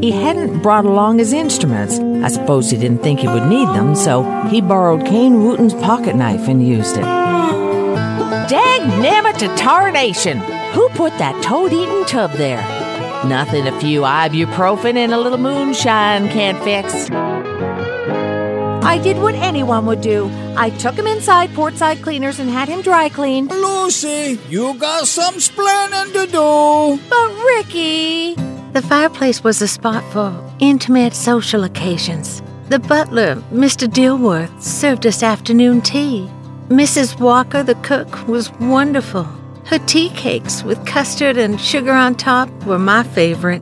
he hadn't brought along his instruments. I suppose he didn't think he would need them, so he borrowed Cane Wooten's pocket knife and used it. Dag-nammit to tarnation! Who put that toad-eating tub there? Nothing a few ibuprofen and a little moonshine can't fix. I did what anyone would do. I took him inside Portside Cleaners and had him dry cleaned. Lucy, you got some splaining to do. But Ricky... The fireplace was a spot for intimate social occasions. The butler, Mr. Dilworth, served us afternoon tea. Mrs. Walker, the cook, was wonderful. Her tea cakes with custard and sugar on top were my favorite.